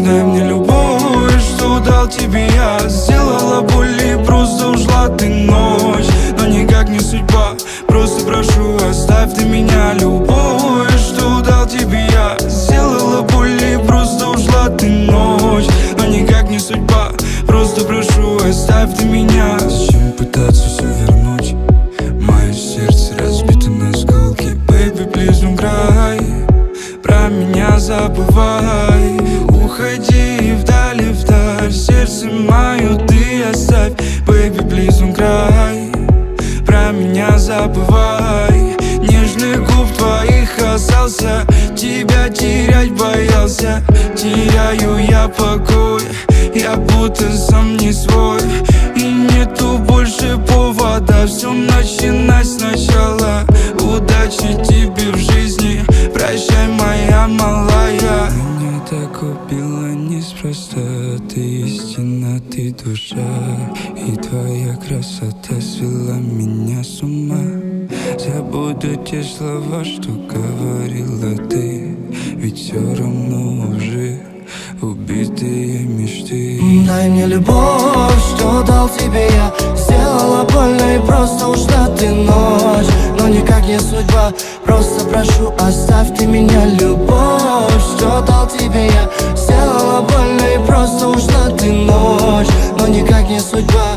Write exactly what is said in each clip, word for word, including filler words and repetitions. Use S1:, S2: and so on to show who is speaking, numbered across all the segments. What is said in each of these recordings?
S1: Дай мне любовь, что дал тебе я. Сделала боль и просто ушла ты ночь. Но никак не судьба, просто прошу, оставь ты меня. Любовь, что дал тебе я. Сделала боль и просто ушла ты ночь. Но никак не судьба, просто прошу, оставь ты меня. Зачем пытаться все вернуть? Мое сердце разбито на осколки. Baby, please don't cry. Про меня забывай. Уходи вдали, вдаль. Сердце мое ты оставь. Baby, please don't cry. Про меня забывай. Нежных губ твоих остался. Тебя терять боялся. Теряю я покой. Я будто сам не свой. И нету больше повода все начинать сначала. Удачи тебе в жизни. Прощай, моя малая. Меня так убила неспроста. Ты истина, ты душа. И твоя красота свела меня с ума. Забуду те слова, что говорила ты. Ведь все равно уже убитые мечты.
S2: Дай мне любовь, что дал тебе я. Сделала больно и просто ушла ты ночь. Но никак не судьба, просто прошу, оставь ты меня. Любовь, что дал тебе я. Сделала больно и просто ушла ты ночь. Но никак не судьба.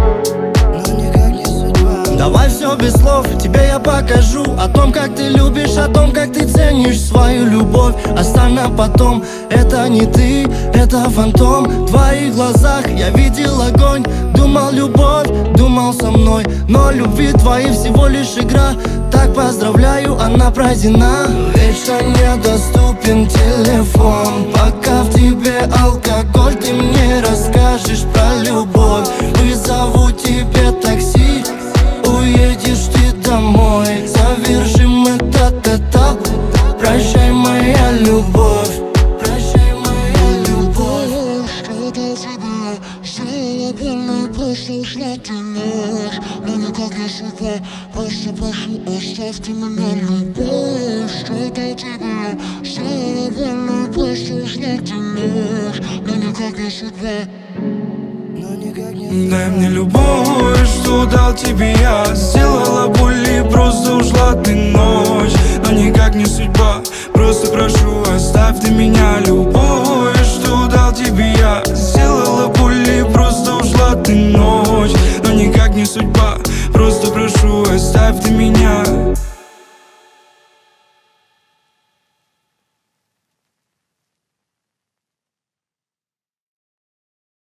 S2: Давай все без слов, тебе я покажу. О том, как ты любишь, о том, как ты ценишь свою любовь. Оставь на потом, это не ты, это фантом. В твоих глазах я видел огонь. Думал любовь, думал со мной. Но любви твои всего лишь игра. Так поздравляю, она пройдена. Вечно недоступен телефон. Пока в тебе алкоголь, ты мне расскажешь про любовь. Вызову тебе такси. Уедешь ты домой, завершим этот этап. Прощай, моя любовь. Прощай, моя любовь.
S3: Что дал тебе, сделала больно и просто ушла ты ночь. Но никак не судьба, просто прошу, оставь ты меня. Любовь, что дал тебе, сделала больно и просто ушла ты ночь. Но никак не судьба.
S1: Дай мне любовь, что дал тебе я. Сделала боль и просто ушла ты ночь. Но никак не судьба, просто прошу, оставь ты меня. Любовь, что дал тебе я. Сделала боль и просто ушла ты ночь. Но никак не судьба, просто прошу, оставь ты меня.